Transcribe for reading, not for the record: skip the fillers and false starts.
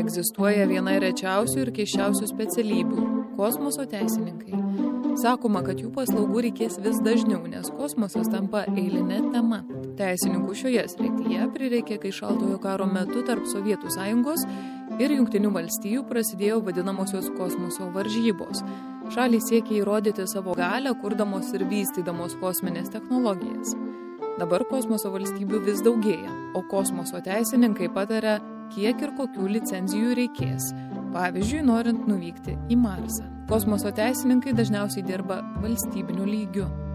egzistuoja viena rečiausių ir keisčiausių specialybių – kosmoso teisininkai. Sakoma, kad jų paslaugų reikės vis dažniau, nes kosmosas tampa eilinė tema. Teisininkų šioje srityje prireikė, kai šaltojo karo metu tarp Sovietų Sąjungos ir Jungtinių valstijų prasidėjo vadinamosios kosmoso varžybos. Šalys siekė įrodyti savo galią, kurdamos ir vystydamos kosminės technologijas. Dabar kosmoso valstybių vis daugėja, o kosmoso teisininkai pataria, kiek ir kokių licenzijų reikės. Pavyzdžiui, norint nuvykti į Marsą. Kosmoso teisininkai dažniausiai dirba valstybiniu lygiu.